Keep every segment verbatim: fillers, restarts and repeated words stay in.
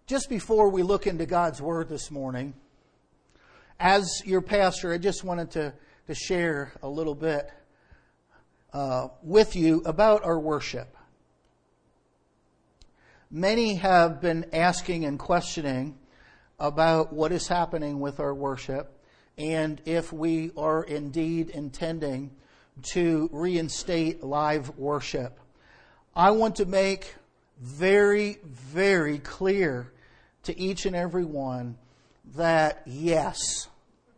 Just before we look into God's Word this morning, as your pastor, I just wanted to, to share a little bit uh, with you about our worship. Many have been asking and questioning about what is happening with our worship and if we are indeed intending to reinstate live worship. I want to make very, very clear to each and every one that yes,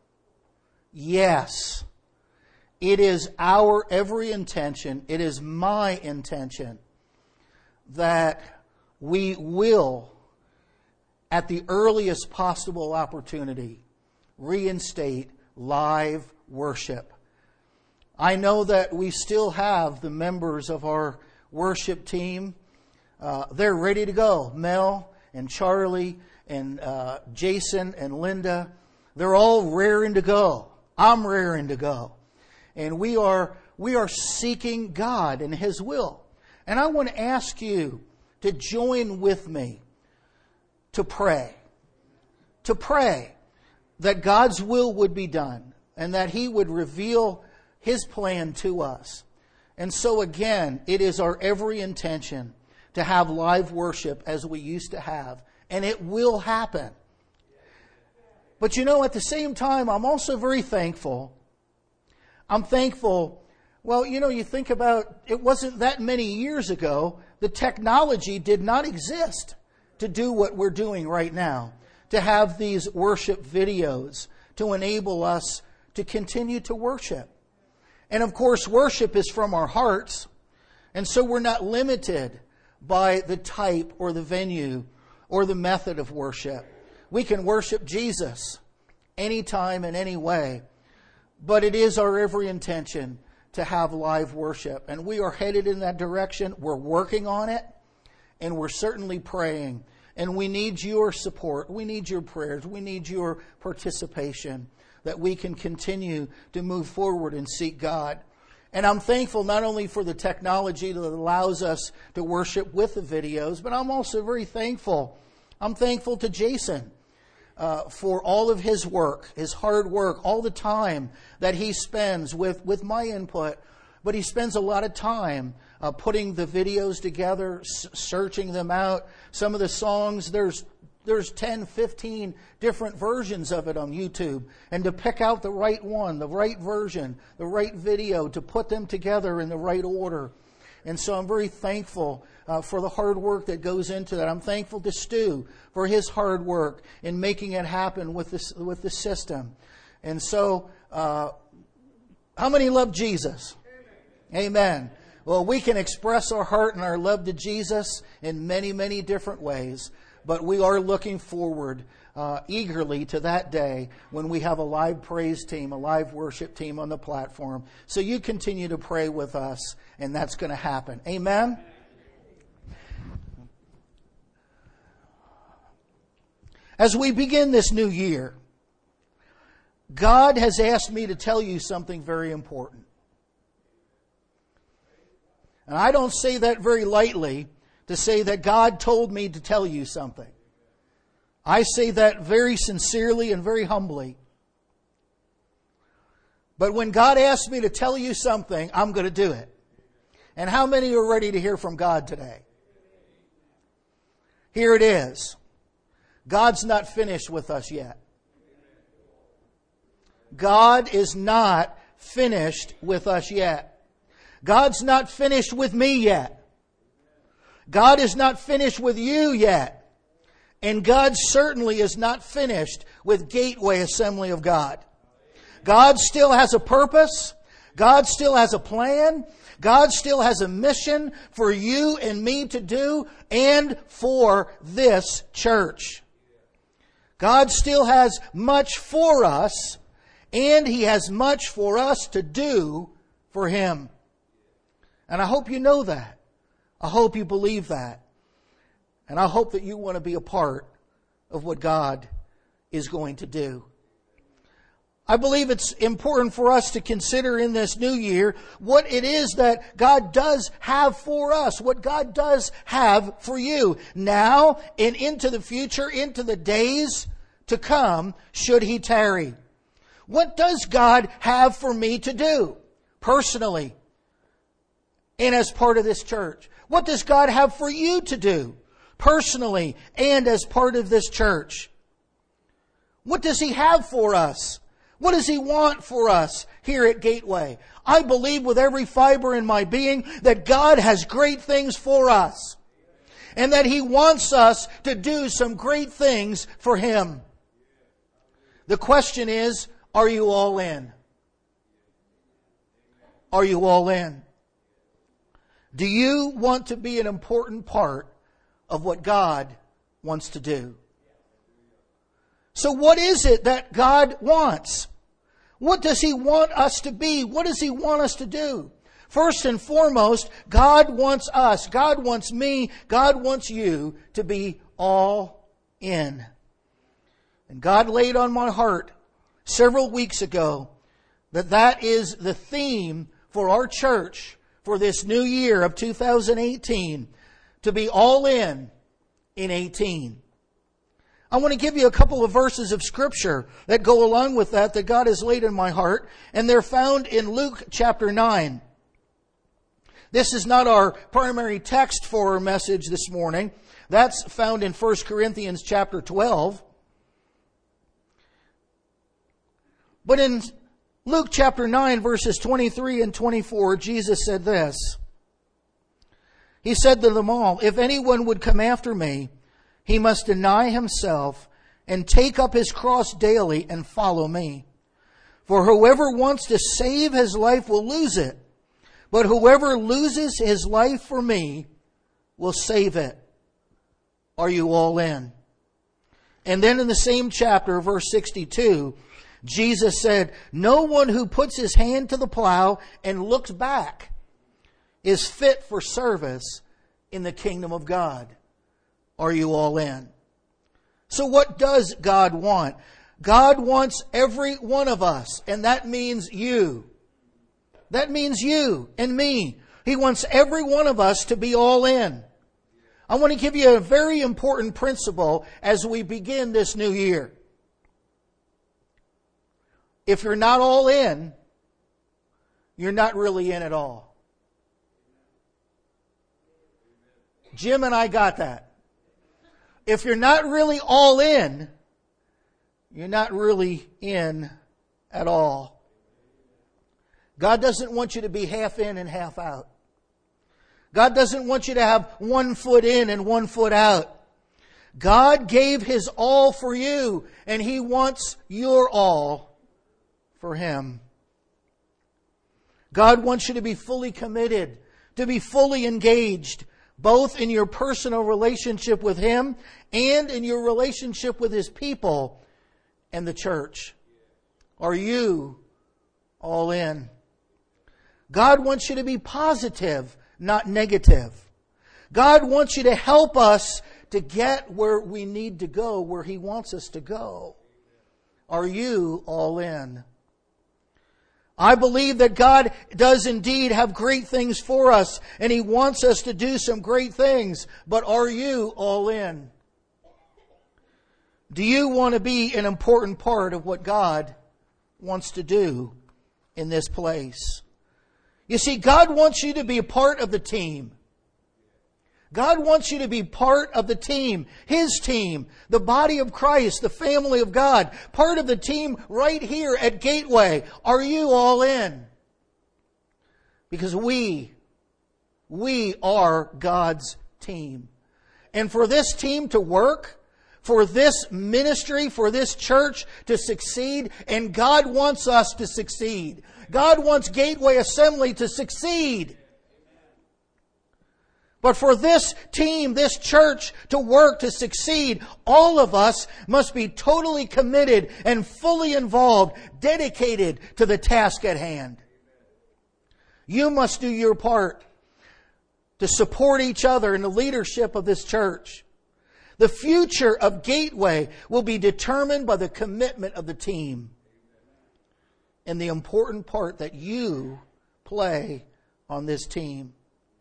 yes, it is our every intention, it is my intention that we will, at the earliest possible opportunity, reinstate live worship. I know that we still have the members of our worship team. Uh, they're ready to go. Mel and Charlie and uh, Jason and Linda, they're all raring to go. I'm raring to go. And we are we are seeking God and His will. And I want to ask you to join with me to pray. To pray that God's will would be done and that He would reveal His plan to us. And so again, it is our every intention to have live worship as we used to have. And it will happen. But you know, at the same time, I'm also very thankful. I'm thankful, well, you know, you think about, it wasn't that many years ago, the technology did not exist to do what we're doing right now. To have these worship videos to enable us to continue to worship. And of course, worship is from our hearts. And so we're not limited by the type or the venue or the method of worship. We can worship Jesus anytime and any way. But it is our every intention to have live worship. And we are headed in that direction. We're working on it. And we're certainly praying. And we need your support. We need your prayers. We need your participation that we can continue to move forward and seek God. And I'm thankful not only for the technology that allows us to worship with the videos, but I'm also very thankful. I'm thankful to Jason uh, for all of his work, his hard work, all the time that he spends with, with my input. But he spends a lot of time uh, putting the videos together, s- searching them out. Some of the songs, there's there's ten, fifteen different versions of it on YouTube. And to pick out the right one, the right version, the right video, to put them together in the right order. And so I'm very thankful uh, for the hard work that goes into that. I'm thankful to Stu for his hard work in making it happen with this with the system. And so, uh, how many love Jesus? Amen. Well, we can express our heart and our love to Jesus in many, many different ways. But we are looking forward uh, eagerly to that day when we have a live praise team, a live worship team on the platform. So you continue to pray with us, and that's going to happen. Amen? As we begin this new year, God has asked me to tell you something very important. And I don't say that very lightly, to say that God told me to tell you something. I say that very sincerely and very humbly. But when God asks me to tell you something, I'm going to do it. And how many are ready to hear from God today? Here it is. God's not finished with us yet. God is not finished with us yet. God's not finished with me yet. God is not finished with you yet. And God certainly is not finished with Gateway Assembly of God. God still has a purpose. God still has a plan. God still has a mission for you and me to do and for this church. God still has much for us, and He has much for us to do for Him. And I hope you know that. I hope you believe that. And I hope that you want to be a part of what God is going to do. I believe it's important for us to consider in this new year what it is that God does have for us, what God does have for you now and into the future, into the days to come, should He tarry. What does God have for me to do personally and as part of this church? What does God have for you to do personally and as part of this church? What does He have for us? What does He want for us here at Gateway? I believe with every fiber in my being that God has great things for us. And that He wants us to do some great things for Him. The question is, are you all in? Are you all in? Do you want to be an important part of what God wants to do? So what is it that God wants? What does He want us to be? What does He want us to do? First and foremost, God wants us, God wants me, God wants you to be all in. And God laid on my heart several weeks ago that that is the theme for our church for this new year of two thousand eighteen, to be all in in eighteen. I want to give you a couple of verses of Scripture that go along with that, that God has laid in my heart, and they're found in Luke chapter nine. This is not our primary text for our message this morning. That's found in First Corinthians chapter twelve. But in Luke chapter nine, verses twenty-three and twenty-four, Jesus said this. He said to them all, "If anyone would come after me, he must deny himself and take up his cross daily and follow me. For whoever wants to save his life will lose it. But whoever loses his life for me will save it." Are you all in? And then in the same chapter, verse sixty-two, Jesus said, "No one who puts his hand to the plow and looks back is fit for service in the kingdom of God." Are you all in? So what does God want? God wants every one of us, and that means you. That means you and me. He wants every one of us to be all in. I want to give you a very important principle as we begin this new year. If you're not all in, you're not really in at all. Jim and I got that. If you're not really all in, you're not really in at all. God doesn't want you to be half in and half out. God doesn't want you to have one foot in and one foot out. God gave His all for you, and He wants your all for Him. God wants you to be fully committed, to be fully engaged, both in your personal relationship with Him and in your relationship with His people and the church. Are you all in? God wants you to be positive, not negative. God wants you to help us to get where we need to go, where He wants us to go. Are you all in? I believe that God does indeed have great things for us, and He wants us to do some great things. But are you all in? Do you want to be an important part of what God wants to do in this place? You see, God wants you to be a part of the team. God wants you to be part of the team, His team, the body of Christ, the family of God, part of the team right here at Gateway. Are you all in? Because we, we are God's team. And for this team to work, for this ministry, for this church to succeed, and God wants us to succeed. God wants Gateway Assembly to succeed. But for this team, this church to work, to succeed, all of us must be totally committed and fully involved, dedicated to the task at hand. You must do your part to support each other in the leadership of this church. The future of Gateway will be determined by the commitment of the team. and the important part that you play on this team.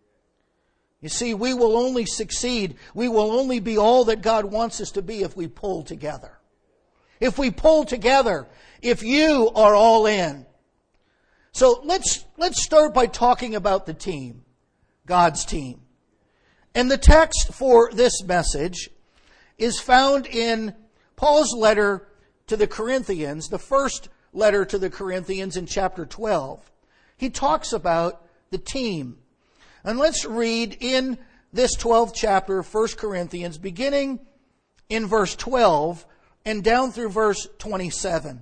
You see, we will only succeed, we will only be all that God wants us to be if we pull together. If we pull together, if you are all in. So let's let's start by talking about the team, God's team. And the text for this message is found in Paul's letter to the Corinthians, the first letter to the Corinthians in chapter twelve. He talks about the team. And let's read in this twelfth chapter of First Corinthians, beginning in verse twelve and down through verse twenty-seven.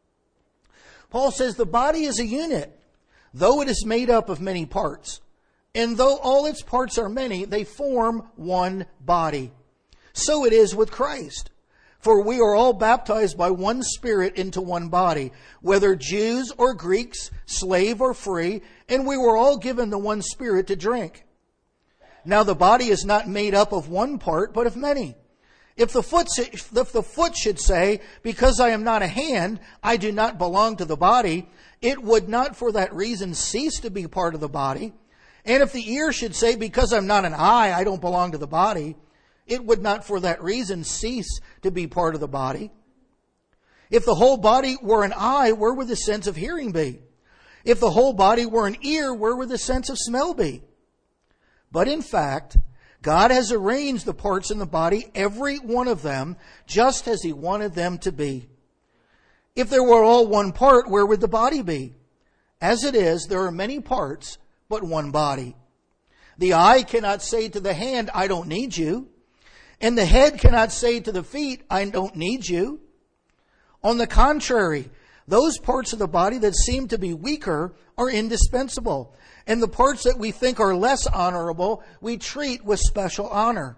Paul says, the body is a unit, though it is made up of many parts. And though all its parts are many, they form one body. So it is with Christ. For we are all baptized by one Spirit into one body, whether Jews or Greeks, slave or free, and we were all given the one Spirit to drink. Now the body is not made up of one part, but of many. If the foot, if the foot should say, because I am not a hand, I do not belong to the body, it would not for that reason cease to be part of the body. And if the ear should say, because I'm not an eye, I don't belong to the body, it would not for that reason cease to be part of the body. If the whole body were an eye, where would the sense of hearing be? If the whole body were an ear, where would the sense of smell be? But in fact, God has arranged the parts in the body, every one of them, just as He wanted them to be. If there were all one part, where would the body be? As it is, there are many parts, but one body. The eye cannot say to the hand, I don't need you. And the head cannot say to the feet, I don't need you. On the contrary, those parts of the body that seem to be weaker are indispensable. And the parts that we think are less honorable, we treat with special honor.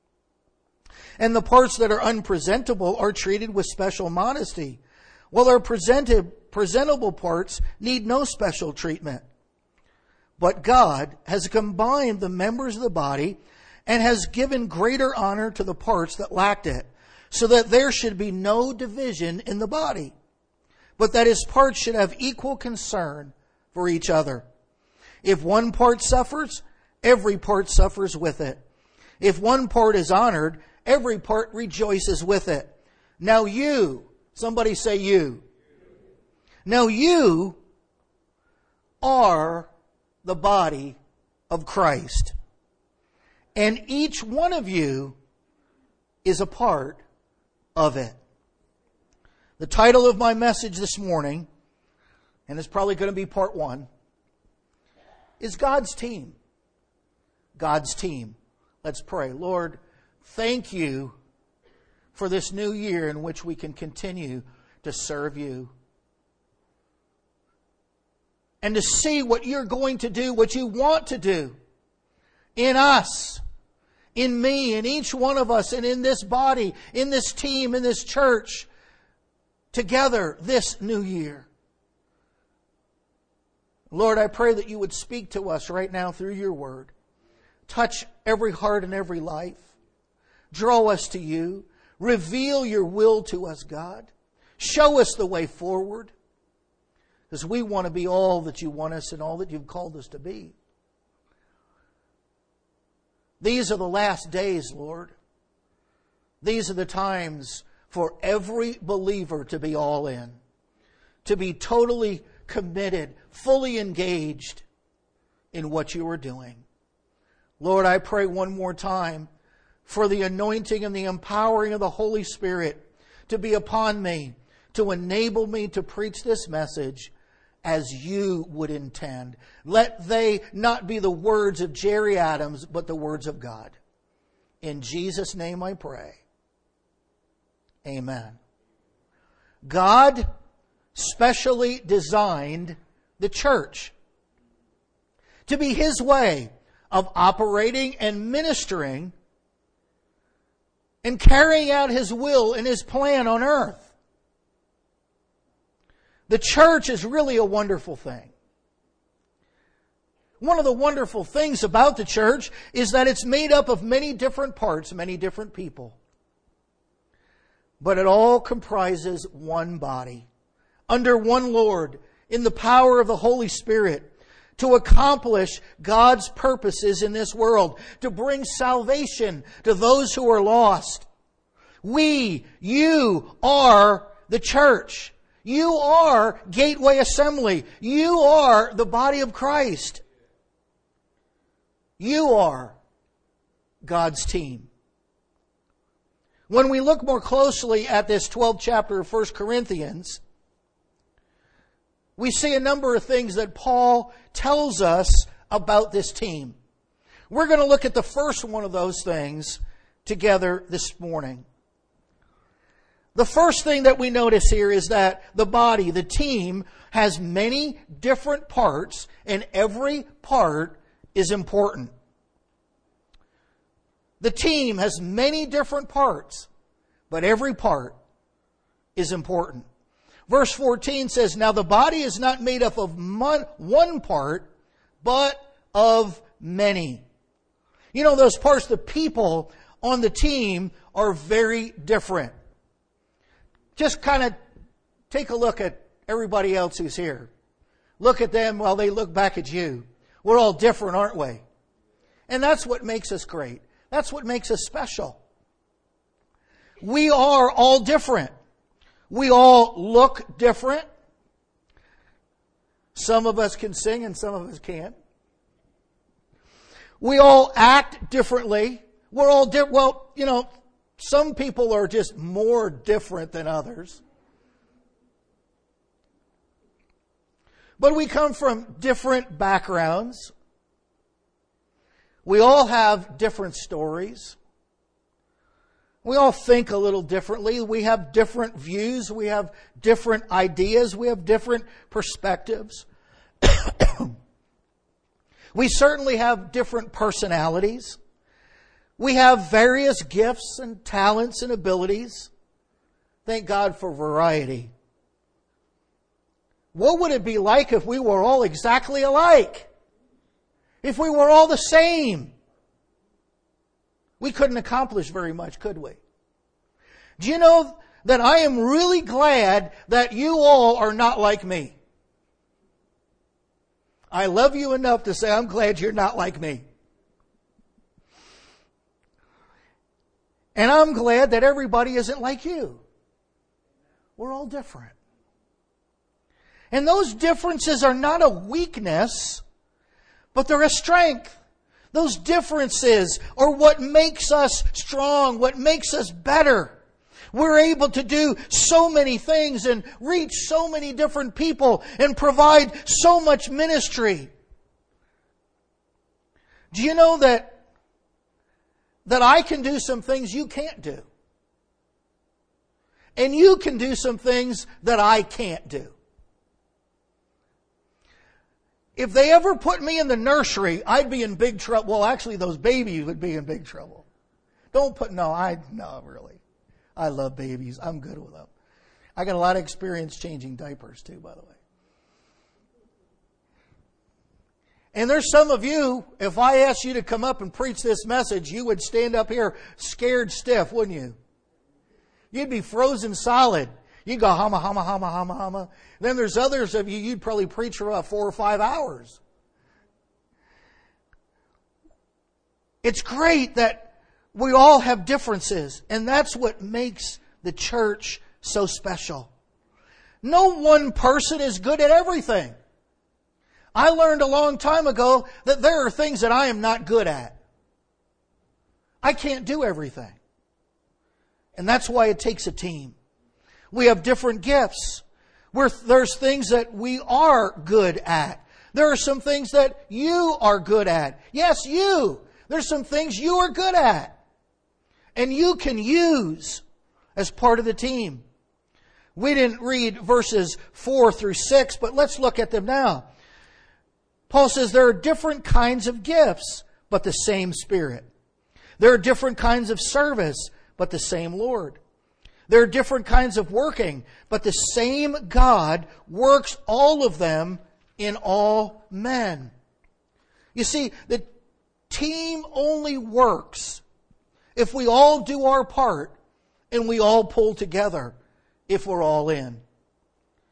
And the parts that are unpresentable are treated with special modesty, while our presented, presentable parts need no special treatment. But God has combined the members of the body and has given greater honor to the parts that lacked it, so that there should be no division in the body, but that His parts should have equal concern for each other. If one part suffers, every part suffers with it. If one part is honored, every part rejoices with it. Now you, somebody say you. Now you are the body of Christ. And each one of you is a part of it. The title of my message this morning, and it's probably going to be part one, is God's team. God's team. Let's pray. Lord, thank you for this new year in which we can continue to serve you. And to see what you're going to do, what you want to do in us, in me, in each one of us, and in this body, in this team, in this church, together this new year. Lord, I pray that you would speak to us right now through your word. Touch every heart and every life. Draw us to you. Reveal your will to us, God. Show us the way forward. Because we want to be all that you want us and all that you've called us to be. These are the last days, Lord. These are the times for every believer to be all in. To be totally committed, fully engaged in what you are doing. Lord, I pray one more time for the anointing and the empowering of the Holy Spirit to be upon me, to enable me to preach this message as you would intend. Let they not be the words of Jerry Adams, but the words of God. In Jesus' name I pray. Amen. God specially designed the church to be His way of operating and ministering and carrying out His will and His plan on earth. The church is really a wonderful thing. One of the wonderful things about the church is that it's made up of many different parts, many different people. But it all comprises one body, under one Lord, in the power of the Holy Spirit to accomplish God's purposes in this world, to bring salvation to those who are lost. We, you are the church. You are Gateway Assembly. You are the body of Christ. You are God's team. When we look more closely at this twelfth chapter of First Corinthians, we see a number of things that Paul tells us about this team. We're going to look at the first one of those things together this morning. The first thing that we notice here is that the body, the team, has many different parts, and every part is important. The team has many different parts, but every part is important. Verse fourteen says, "Now the body is not made up of one part, but of many." You know, those parts, the people on the team are very different. Just kind of take a look at everybody else who's here. Look at them while they look back at you. We're all different, aren't we? And that's what makes us great. That's what makes us special. We are all different. We all look different. Some of us can sing and some of us can't. We all act differently. We're all different. Well, you know, some people are just more different than others. But we come from different backgrounds. We all have different stories. We all think a little differently. We have different views. We have different ideas. We have different perspectives. We certainly have different personalities. We have various gifts and talents and abilities. Thank God for variety. What would it be like if we were all exactly alike? If we were all the same? We couldn't accomplish very much, could we? Do you know that I am really glad that you all are not like me? I love you enough to say I'm glad you're not like me. And I'm glad that everybody isn't like you. We're all different. And those differences are not a weakness, but they're a strength. Those differences are what makes us strong, what makes us better. We're able to do so many things and reach so many different people and provide so much ministry. Do you know that that I can do some things you can't do? And you can do some things that I can't do. If they ever put me in the nursery, I'd be in big trouble. Well, actually, those babies would be in big trouble. Don't put, no, I, no, really. I love babies. I'm good with them. I got a lot of experience changing diapers too, by the way. And there's some of you, if I asked you to come up and preach this message, you would stand up here scared stiff, wouldn't you? You'd be frozen solid. You'd go hama, hama, hama, hama, hama. Then there's others of you, you'd probably preach for about four or five hours. It's great that we all have differences, and that's what makes the church so special. No one person is good at everything. I learned a long time ago that there are things that I am not good at. I can't do everything. And that's why it takes a team. We have different gifts. We're, there's things that we are good at. There are some things that you are good at. Yes, you. There's some things you are good at. And you can use as part of the team. We didn't read verses four through six, but let's look at them now. Paul says there are different kinds of gifts, but the same Spirit. There are different kinds of service, but the same Lord. There are different kinds of working, but the same God works all of them in all men. You see, the team only works if we all do our part and we all pull together if we're all in.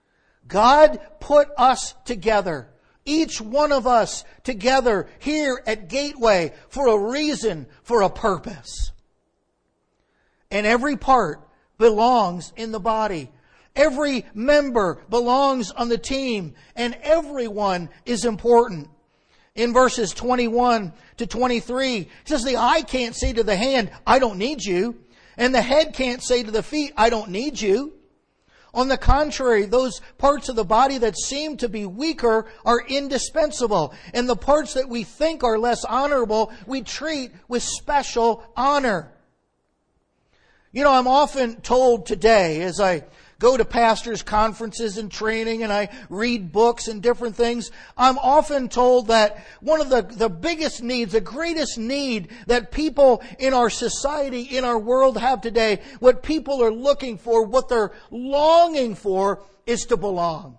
God put us together, each one of us together here at Gateway for a reason, for a purpose. And every part belongs in the body. Every member belongs on the team, and everyone is important. In verses twenty-one to twenty-three, it says the eye can't say to the hand, I don't need you. And the head can't say to the feet, I don't need you. On the contrary, those parts of the body that seem to be weaker are indispensable. And the parts that we think are less honorable, we treat with special honor. You know, I'm often told today as I go to pastors' conferences and training and I read books and different things, I'm often told that one of the, the biggest needs, the greatest need that people in our society, in our world have today, what people are looking for, what they're longing for, is to belong.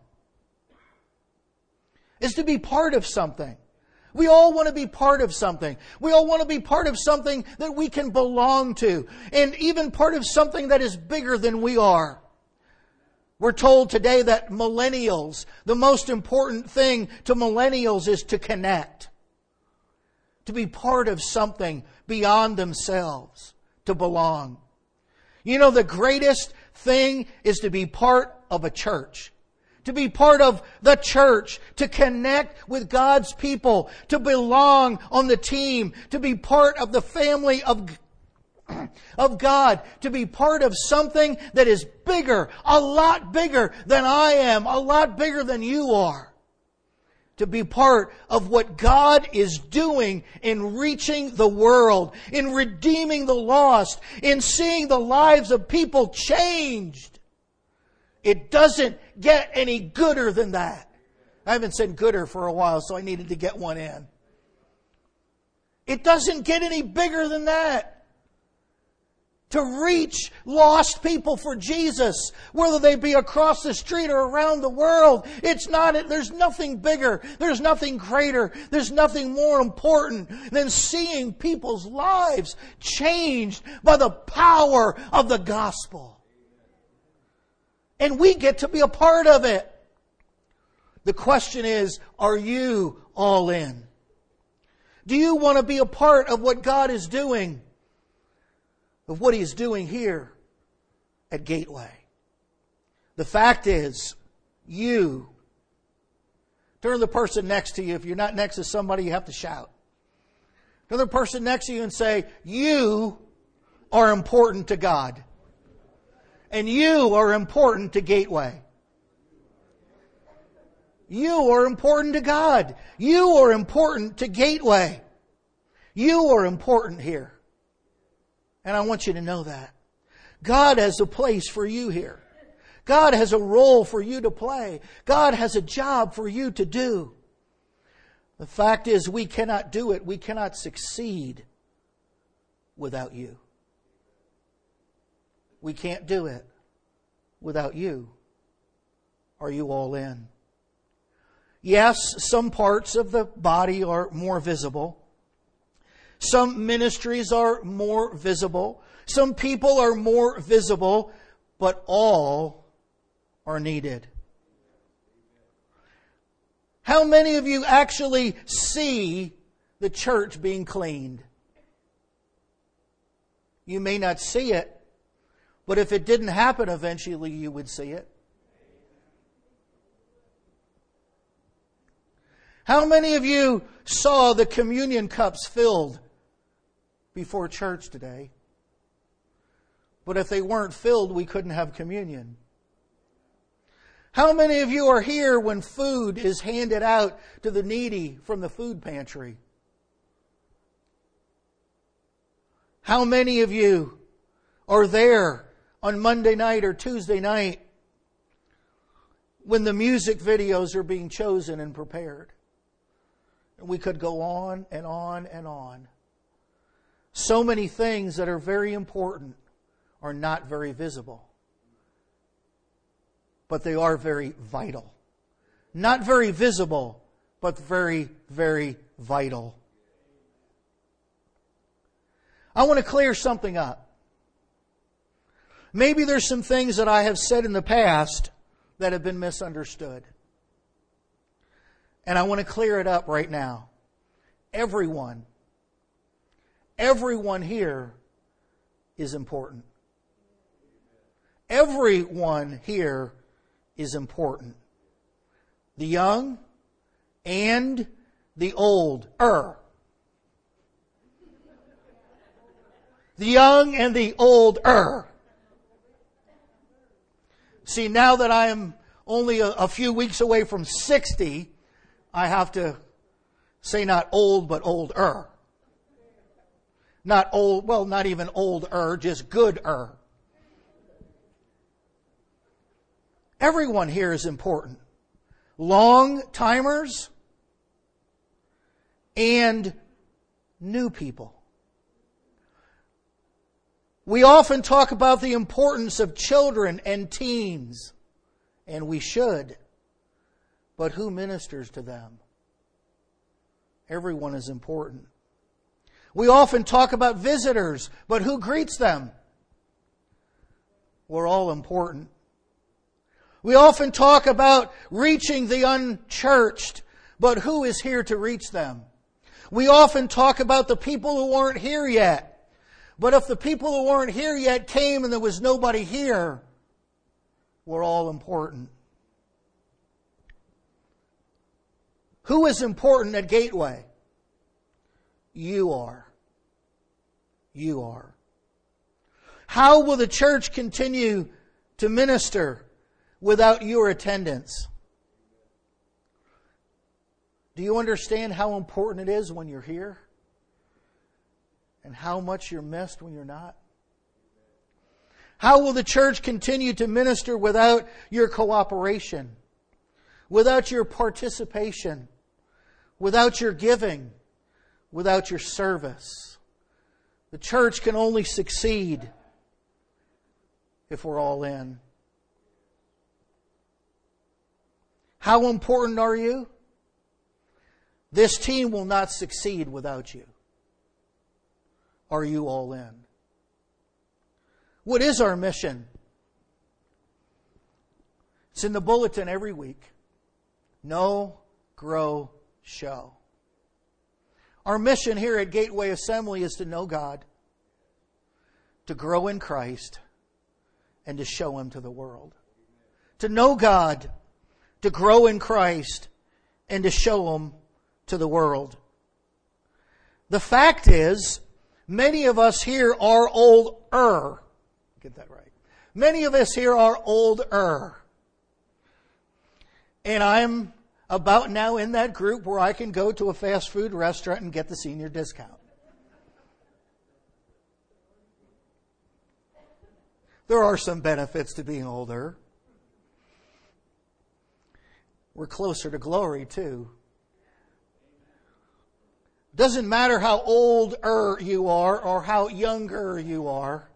Is to be part of something. We all want to be part of something. We all want to be part of something that we can belong to. And even part of something that is bigger than we are. We're told today that millennials, the most important thing to millennials is to connect. To be part of something beyond themselves. To belong. You know, the greatest thing is to be part of a church. To be part of the church, to connect with God's people, to belong on the team, to be part of the family of, of God, to be part of something that is bigger, a lot bigger than I am, a lot bigger than you are. To be part of what God is doing in reaching the world, in redeeming the lost, in seeing the lives of people changed. It doesn't get any gooder than that. I haven't said gooder for a while, so I needed to get one in. It doesn't get any bigger than that. To reach lost people for Jesus, whether they be across the street or around the world, it's not, there's nothing bigger, there's nothing greater, there's nothing more important than seeing people's lives changed by the power of the gospel. And we get to be a part of it. The question is, are you all in? Do you want to be a part of what God is doing? Of what He's doing here at Gateway? The fact is, you. Turn to the person next to you. If you're not next to somebody, you have to shout. Turn to the person next to you and say, you are important to God. And you are important to Gateway. You are important to God. You are important to Gateway. You are important here. And I want you to know that. God has a place for you here. God has a role for you to play. God has a job for you to do. The fact is, we cannot do it. We cannot succeed without you. We can't do it without you. Are you all in? Yes, some parts of the body are more visible. Some ministries are more visible. Some people are more visible, but all are needed. How many of you actually see the church being cleaned? You may not see it, but if it didn't happen, eventually you would see it. How many of you saw the communion cups filled before church today? But if they weren't filled, we couldn't have communion. How many of you are here when food is handed out to the needy from the food pantry? How many of you are there on Monday night or Tuesday night when the music videos are being chosen and prepared? We could go on and on and on. So many things that are very important are not very visible. But they are very vital. Not very visible, but very, very vital. I want to clear something up. Maybe there's some things that I have said in the past that have been misunderstood. And I want to clear it up right now. Everyone, everyone here is important. Everyone here is important. The young and the old. Er. The young and the old. Er. See, now that I am only a, a few weeks away from sixty, I have to say not old, but older. Not old, well, not even older, just gooder. Everyone here is important. Long timers and new people. We often talk about the importance of children and teens, and we should. But who ministers to them? Everyone is important. We often talk about visitors, but who greets them? We're all important. We often talk about reaching the unchurched, but who is here to reach them? We often talk about the people who aren't here yet, but if the people who aren't here yet came and there was nobody here, we're all important. Who is important at Gateway? You are. You are. How will the church continue to minister without your attendance? Do you understand how important it is when you're here? And how much you're missed when you're not? How will the church continue to minister without your cooperation? Without your participation? Without your giving? Without your service? The church can only succeed if we're all in. How important are you? This team will not succeed without you. Are you all in? What is our mission? It's in the bulletin every week. Know, grow, show. Our mission here at Gateway Assembly is to know God, to grow in Christ, and to show Him to the world. To know God, to grow in Christ, and to show Him to the world. The fact is, many of us here are older. Get that right. Many of us here are older. And I'm about now in that group where I can go to a fast food restaurant and get the senior discount. There are some benefits to being older. We're closer to glory too. Doesn't matter how older you are or how younger you are.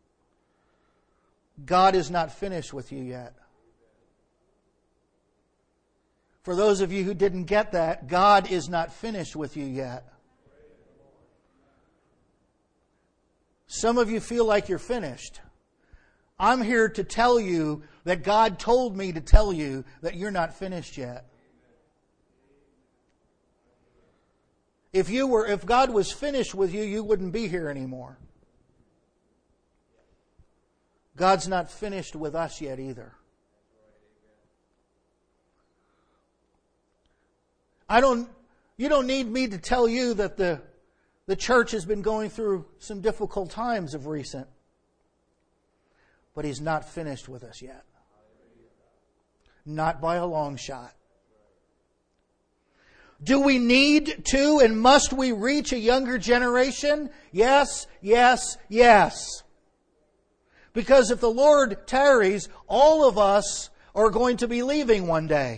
God is not finished with you yet. For those of you who didn't get that, God is not finished with you yet. Some of you feel like you're finished. I'm here to tell you that God told me to tell you that you're not finished yet. If you were, if God was finished with you, you wouldn't be here anymore. God's not finished with us yet either. I don't, you don't need me to tell you that the, the church has been going through some difficult times of recent. But He's not finished with us yet. Not by a long shot. Do we need to and must we reach a younger generation? Yes, yes, yes. Because if the Lord tarries, all of us are going to be leaving one day.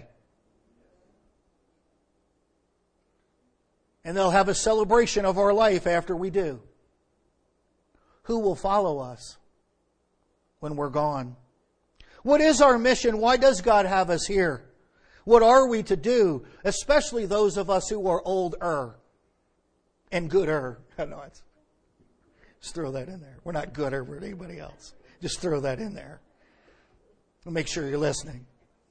And they'll have a celebration of our life after we do. Who will follow us when we're gone? What is our mission? Why does God have us here? What are we to do? Especially those of us who are older and gooder. No, it's, just throw that in there. We're not gooder than anybody else. Just throw that in there. Make sure you're listening.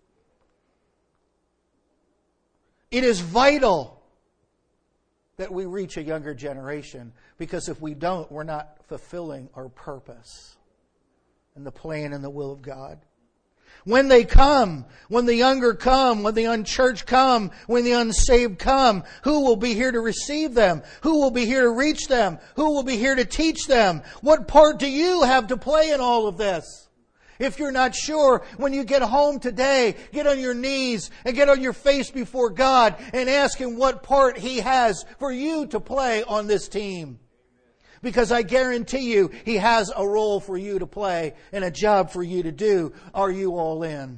It is vital that we reach a younger generation, because if we don't, we're not fulfilling our purpose and the plan and the will of God. When they come, when the younger come, when the unchurched come, when the unsaved come, who will be here to receive them? Who will be here to reach them? Who will be here to teach them? What part do you have to play in all of this? If you're not sure, when you get home today, get on your knees and get on your face before God and ask Him what part He has for you to play on this team. Because I guarantee you, He has a role for you to play and a job for you to do. Are you all in?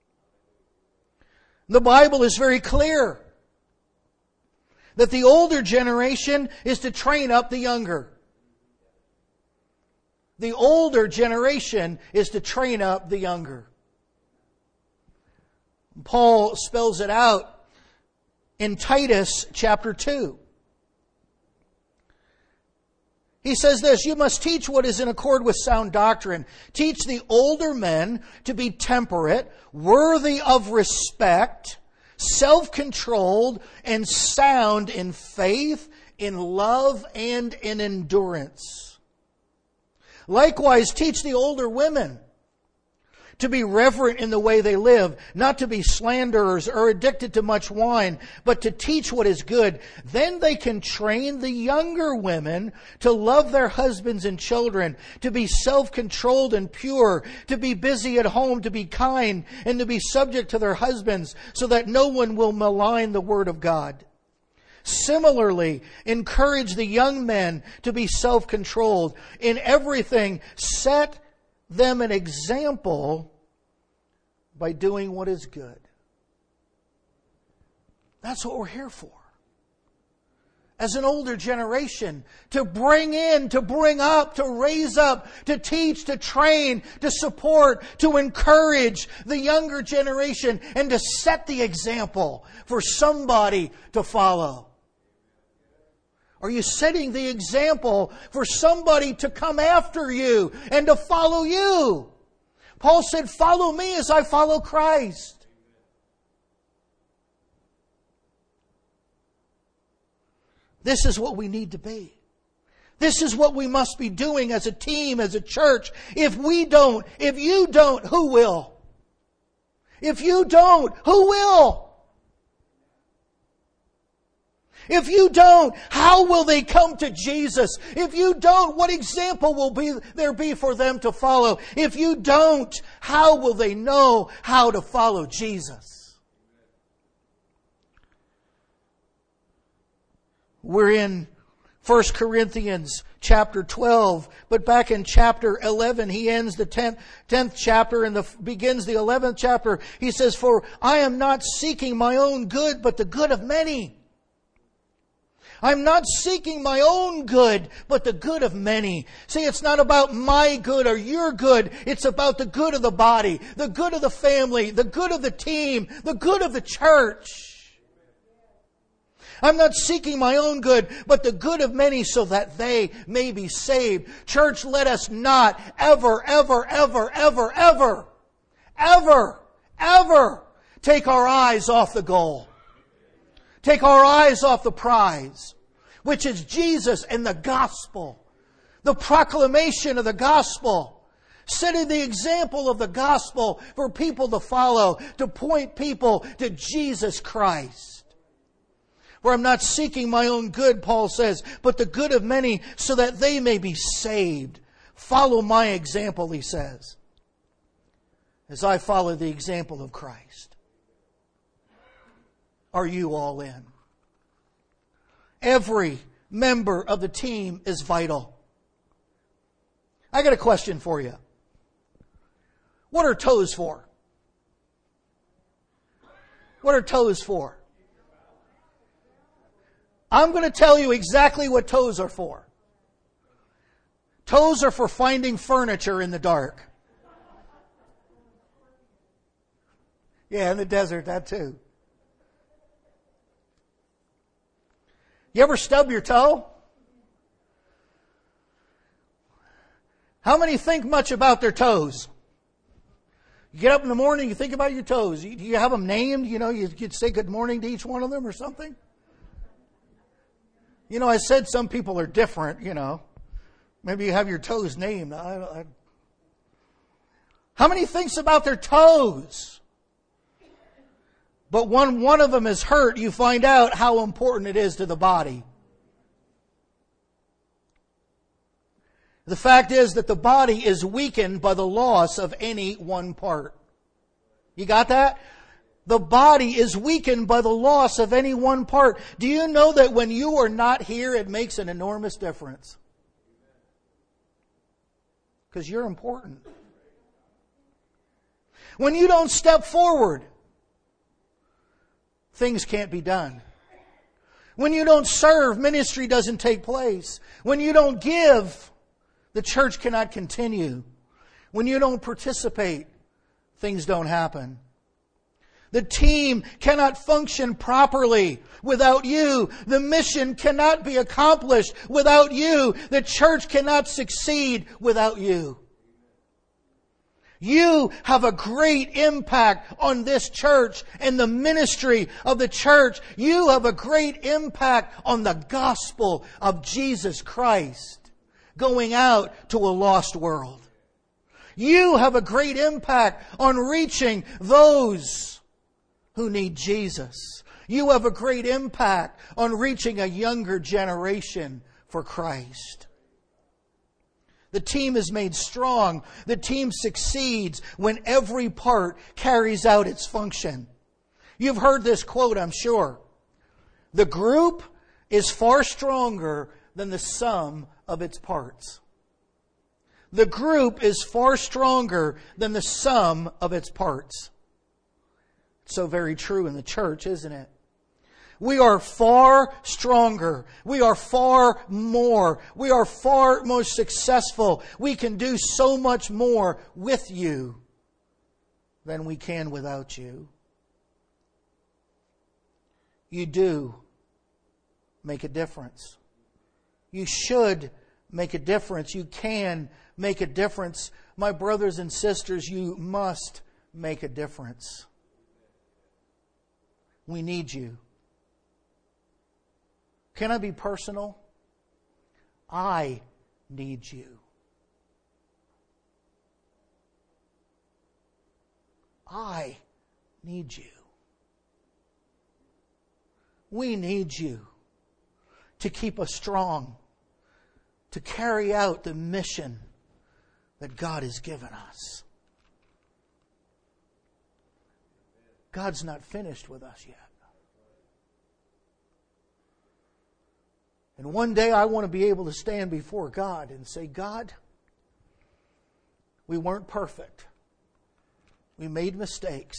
The Bible is very clear that the older generation is to train up the younger. The older generation is to train up the younger. Paul spells it out in Titus chapter two. He says this, you must teach what is in accord with sound doctrine. Teach the older men to be temperate, worthy of respect, self-controlled, and sound in faith, in love, and in endurance. Likewise, teach the older women to be reverent in the way they live, not to be slanderers or addicted to much wine, but to teach what is good. Then they can train the younger women to love their husbands and children, to be self-controlled and pure, to be busy at home, to be kind, and to be subject to their husbands, so that no one will malign the word of God. Similarly, encourage the young men to be self-controlled. In everything, set them an example by doing what is good. That's what we're here for. As an older generation, to bring in, to bring up, to raise up, to teach, to train, to support, to encourage the younger generation, and to set the example for somebody to follow. Are you setting the example for somebody to come after you and to follow you? Paul said, follow me as I follow Christ. This is what we need to be. This is what we must be doing as a team, as a church. If we don't, if you don't, who will? If you don't, who will? If you don't, how will they come to Jesus? If you don't, what example will be there be for them to follow? If you don't, how will they know how to follow Jesus? We're in First Corinthians chapter twelve, but back in chapter eleven, he ends the tenth, tenth chapter and the, begins the eleventh chapter. He says, for I am not seeking my own good, but the good of many. I'm not seeking my own good, but the good of many. See, it's not about my good or your good. It's about the good of the body, the good of the family, the good of the team, the good of the church. I'm not seeking my own good, but the good of many, so that they may be saved. Church, let us not ever, ever, ever, ever, ever, ever, ever take our eyes off the goal. Take our eyes off the prize, which is Jesus and the gospel. The proclamation of the gospel. Setting the example of the gospel for people to follow, to point people to Jesus Christ. For I'm not seeking my own good, Paul says, but the good of many, so that they may be saved. Follow my example, he says, as I follow the example of Christ. Are you all in? Every member of the team is vital. I got a question for you. What are toes for? What are toes for? I'm going to tell you exactly what toes are for. Toes are for finding furniture in the dark. Yeah, in the desert, that too. You ever stub your toe? How many think much about their toes? You get up in the morning, you think about your toes. You, do you have them named? You know, you could say good morning to each one of them or something. You know, I said some people are different, you know. Maybe you have your toes named. I, I, how many thinks about their toes? But when one of them is hurt, you find out how important it is to the body. The fact is that the body is weakened by the loss of any one part. You got that? The body is weakened by the loss of any one part. Do you know that when you are not here, it makes an enormous difference? Because you're important. When you don't step forward, things can't be done. When you don't serve, ministry doesn't take place. When you don't give, the church cannot continue. When you don't participate, things don't happen. The team cannot function properly without you. The mission cannot be accomplished without you. The church cannot succeed without you. You have a great impact on this church and the ministry of the church. You have a great impact on the gospel of Jesus Christ going out to a lost world. You have a great impact on reaching those who need Jesus. You have a great impact on reaching a younger generation for Christ. The team is made strong. The team succeeds when every part carries out its function. You've heard this quote, I'm sure. The group is far stronger than the sum of its parts. The group is far stronger than the sum of its parts. So very true in the church, isn't it? We are far stronger. We are far more. We are far more successful. We can do so much more with you than we can without you. You do make a difference. You should make a difference. You can make a difference. My brothers and sisters, you must make a difference. We need you. Can I be personal? I need you. I need you. We need you to keep us strong, to carry out the mission that God has given us. God's not finished with us yet. And one day I want to be able to stand before God and say, God, we weren't perfect. We made mistakes.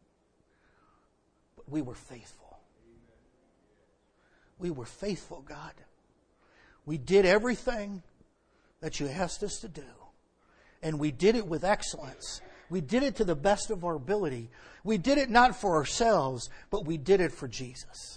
But we were faithful. We were faithful, God. We did everything that you asked us to do. And we did it with excellence. We did it to the best of our ability. We did it not for ourselves, but we did it for Jesus.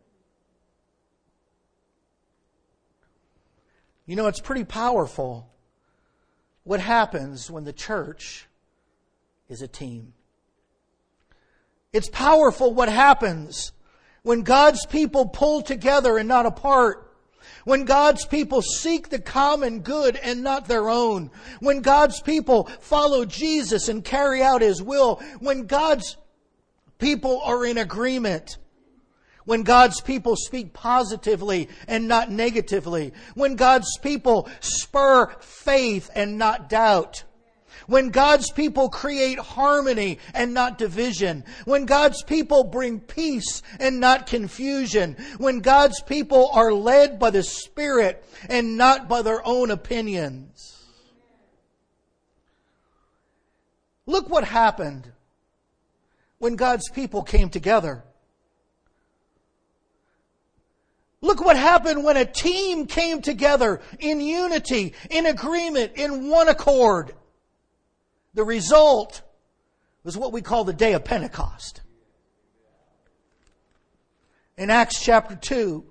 You know, it's pretty powerful what happens when the church is a team. It's powerful what happens when God's people pull together and not apart. When God's people seek the common good and not their own. When God's people follow Jesus and carry out His will. When God's people are in agreement. When God's people speak positively and not negatively. When God's people spur faith and not doubt. When God's people create harmony and not division. When God's people bring peace and not confusion. When God's people are led by the Spirit and not by their own opinions. Look what happened when God's people came together. Look what happened when a team came together in unity, in agreement, in one accord. The result was what we call the day of Pentecost. In Acts chapter two,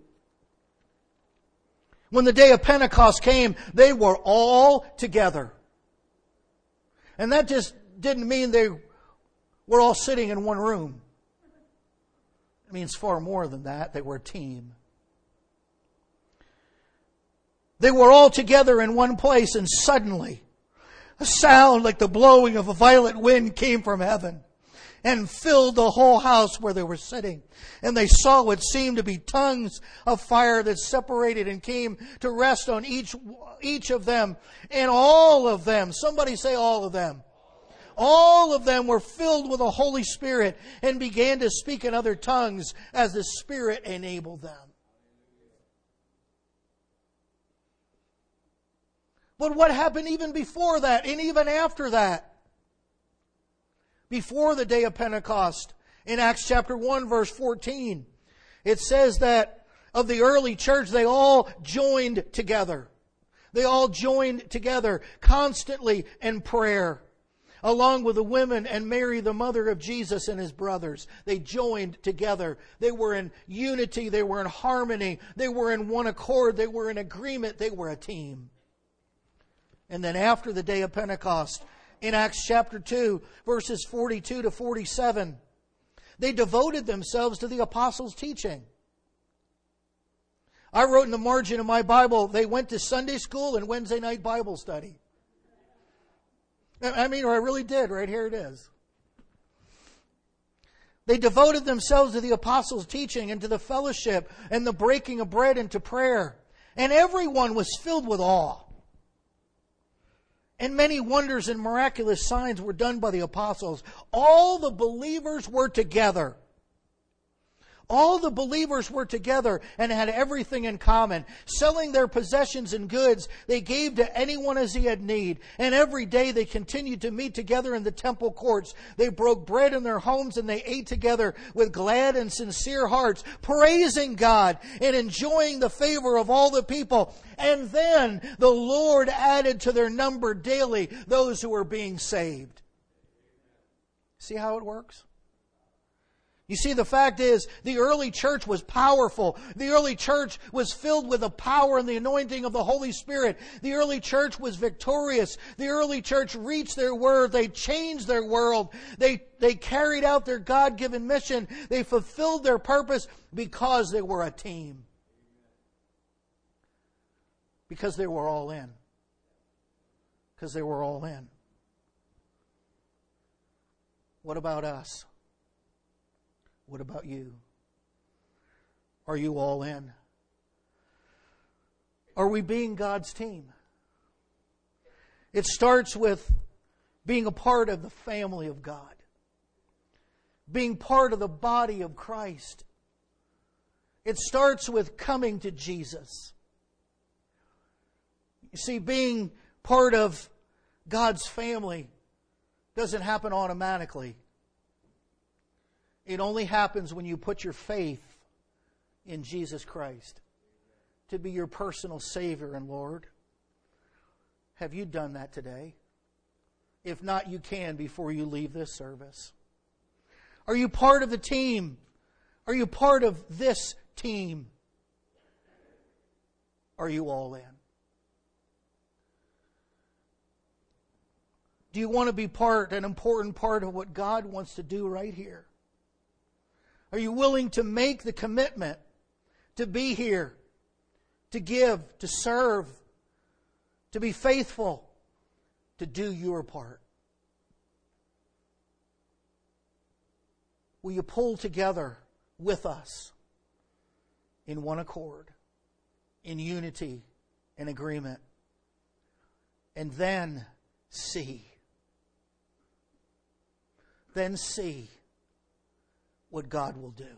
when the day of Pentecost came, they were all together. And that just didn't mean they were all sitting in one room. It means far more than that. They were a team. They were all together in one place, and suddenly a sound like the blowing of a violent wind came from heaven and filled the whole house where they were sitting. And they saw what seemed to be tongues of fire that separated and came to rest on each, each of them. And all of them, somebody say all of them. All of them were filled with the Holy Spirit and began to speak in other tongues as the Spirit enabled them. But what happened even before that and even after that? Before the day of Pentecost, in Acts chapter one, verse fourteen, it says that of the early church, they all joined together. They all joined together constantly in prayer, along with the women and Mary, the mother of Jesus, and his brothers. They joined together. They were in unity. They were in harmony. They were in one accord. They were in agreement. They were a team. And then after the day of Pentecost, in Acts chapter two, verses forty-two to forty-seven, they devoted themselves to the apostles' teaching. I wrote in the margin of my Bible, they went to Sunday school and Wednesday night Bible study. I mean, or I really did. Right here it is. They devoted themselves to the apostles' teaching and to the fellowship and the breaking of bread and to prayer. And everyone was filled with awe. And many wonders and miraculous signs were done by the apostles. All the believers were together. All the believers were together and had everything in common. Selling their possessions and goods, they gave to anyone as he had need. And every day they continued to meet together in the temple courts. They broke bread in their homes and they ate together with glad and sincere hearts, praising God and enjoying the favor of all the people. And then the Lord added to their number daily those who were being saved. See how it works? You see, the fact is, the early church was powerful. The early church was filled with the power and the anointing of the Holy Spirit. The early church was victorious. The early church reached their word. They changed their world. They, they carried out their God-given mission. They fulfilled their purpose because they were a team. Because they were all in. Because they were all in. What about us? What about you? Are you all in? Are we being God's team? It starts with being a part of the family of God. Being part of the body of Christ. It starts with coming to Jesus. You see, being part of God's family doesn't happen automatically. It only happens when you put your faith in Jesus Christ to be your personal Savior and Lord. Have you done that today? If not, you can before you leave this service. Are you part of the team? Are you part of this team? Are you all in? Do you want to be part, an important part of what God wants to do right here? Are you willing to make the commitment to be here, to give, to serve, to be faithful, to do your part? Will you pull together with us in one accord, in unity and agreement, and then see, then see what God will do.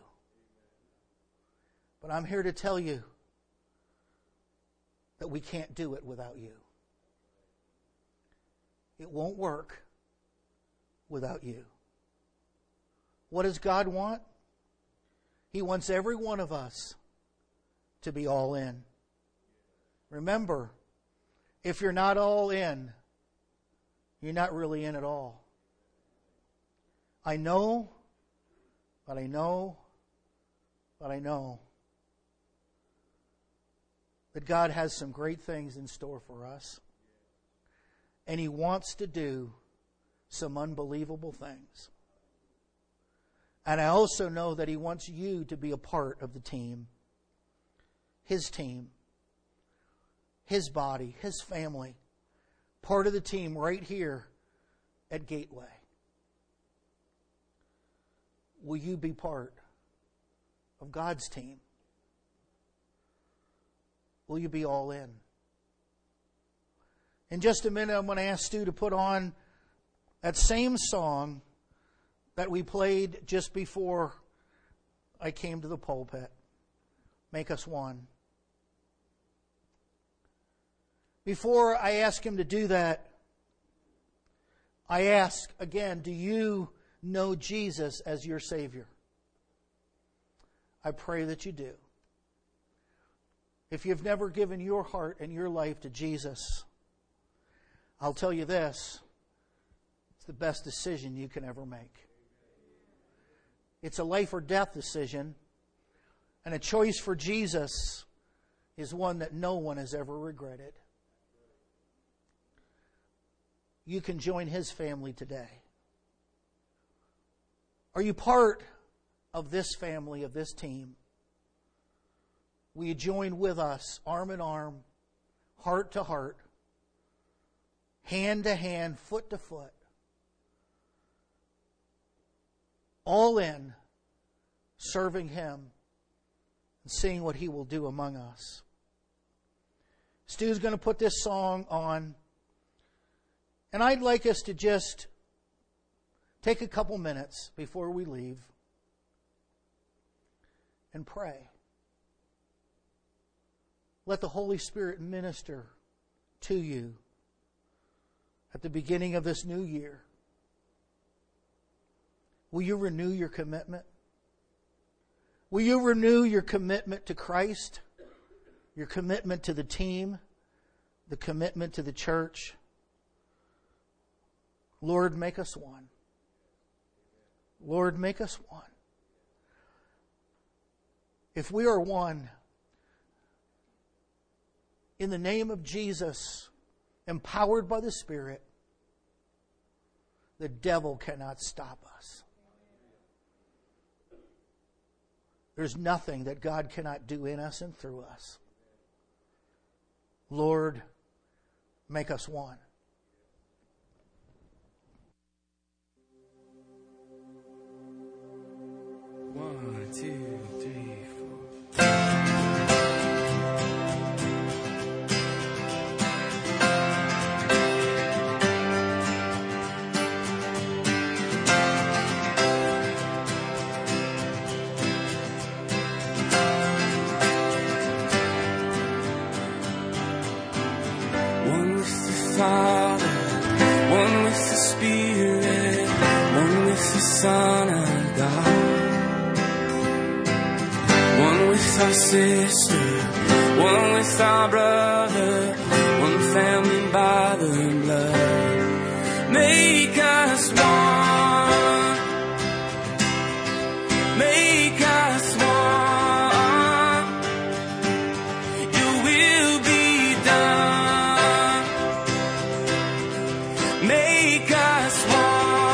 But I'm here to tell you that we can't do it without you. It won't work without you. What does God want? He wants every one of us to be all in. Remember, if you're not all in, you're not really in at all. I know But I know, but I know that God has some great things in store for us. And He wants to do some unbelievable things. And I also know that He wants you to be a part of the team. His team. His body. His family. Part of the team right here at Gateway. Will you be part of God's team? Will you be all in? In just a minute, I'm going to ask Stu to put on that same song that we played just before I came to the pulpit. Make Us One. Before I ask him to do that, I ask again, do you know Jesus as your Savior? I pray that you do. If you've never given your heart and your life to Jesus, I'll tell you this, it's the best decision you can ever make. It's a life or death decision, and a choice for Jesus is one that no one has ever regretted. You can join His family today. Are you part of this family, of this team? Will you join with us, arm in arm, heart to heart, hand to hand, foot to foot, all in, serving Him and seeing what He will do among us? Stu's going to put this song on, and I'd like us to just take a couple minutes before we leave and pray. Let the Holy Spirit minister to you at the beginning of this new year. Will you renew your commitment? Will you renew your commitment to Christ? Your commitment to the team? The commitment to the church? Lord, make us one. Lord, make us one. If we are one, in the name of Jesus, empowered by the Spirit, the devil cannot stop us. There's nothing that God cannot do in us and through us. Lord, make us one. One, two, three, four. One with the Father, one with the Spirit, one with the Son of God. One with our sister, one with our brother, one family by the blood. Make us one, make us one. Your will be done. Make us one.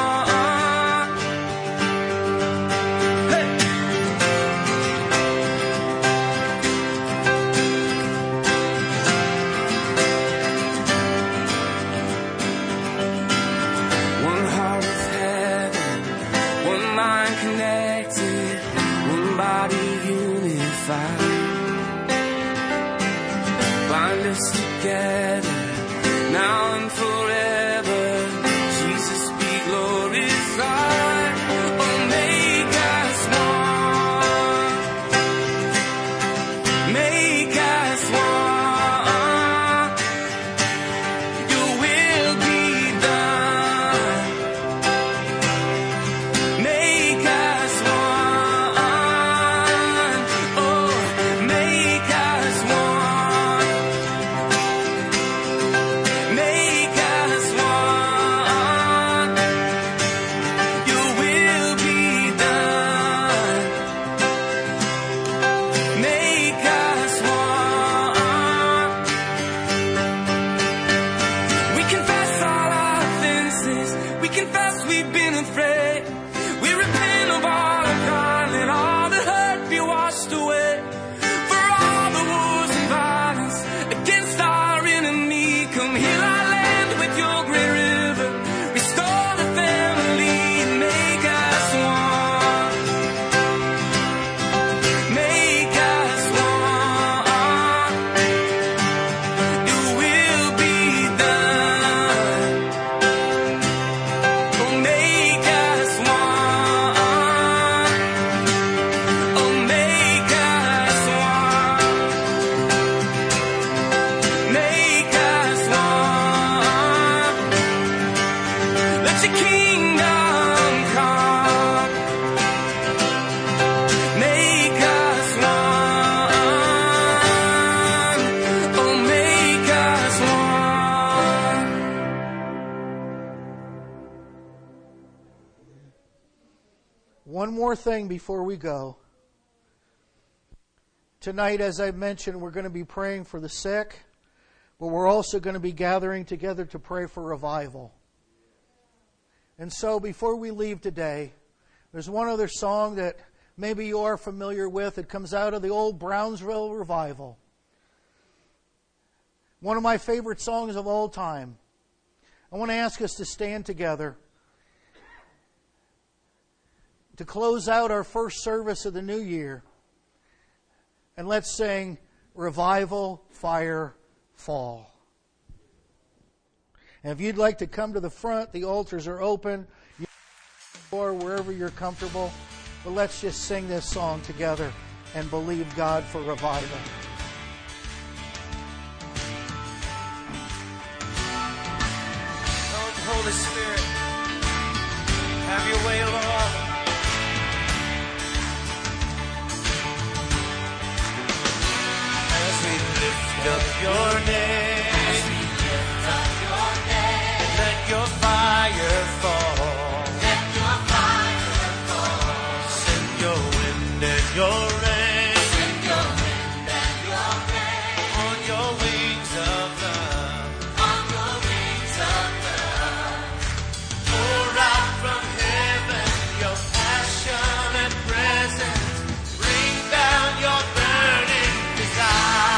Bind us together now and forever. Jesus be glorified. Oh, make us one. Make us one. Your will be done. Make us one. Oh, make us one. Make us more thing before we go. Tonight, as I mentioned, we're going to be praying for the sick, but we're also going to be gathering together to pray for revival. And so before we leave today, there's one other song that maybe you are familiar with. It comes out of the old Brownsville revival. One of my favorite songs of all time. I want to ask us to stand together to close out our first service of the new year. And let's sing Revival, Fire, Fall. And if you'd like to come to the front, the altars are open. Or wherever you're comfortable. But let's just sing this song together and believe God for revival. Lord, Holy Spirit, have your way, Lord. As we lift up your name, as we lift up your name, let your fire fall. Let your fire fall. Send your wind and your rain. Send your wind and your rain. On your wings of love. On your wings of love. Pour out from heaven your passion and presence. Bring down your burning desire.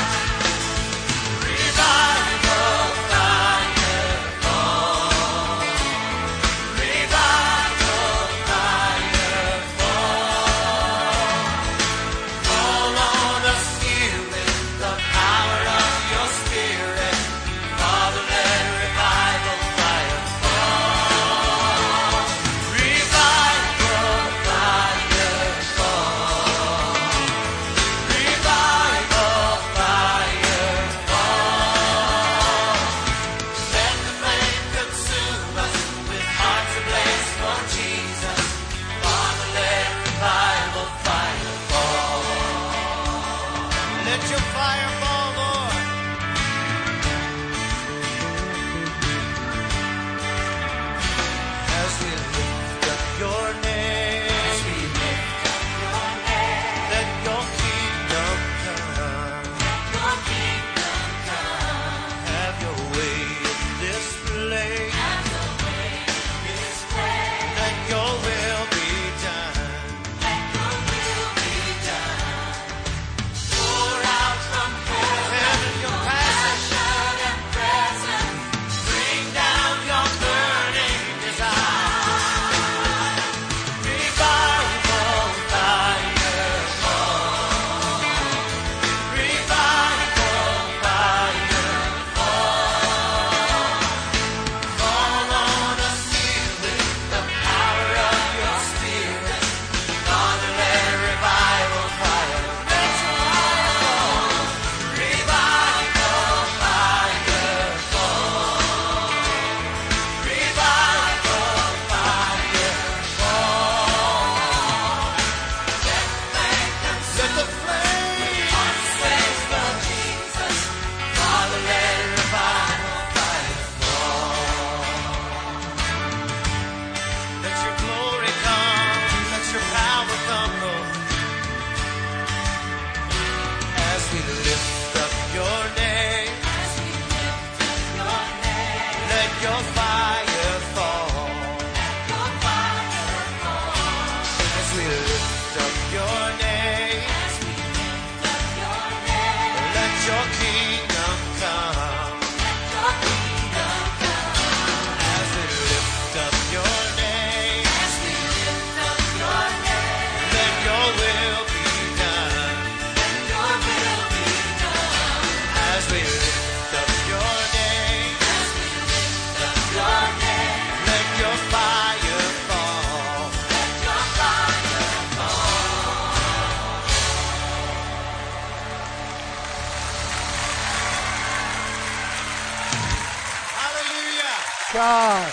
God.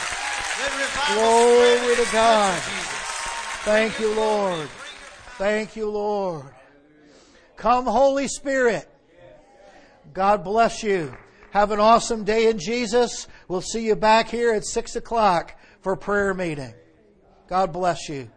Glory to God. Thank you, Lord. Thank you, Lord. Come, Holy Spirit. God bless you. Have an awesome day in Jesus. We'll see you back here at six o'clock for prayer meeting. God bless you.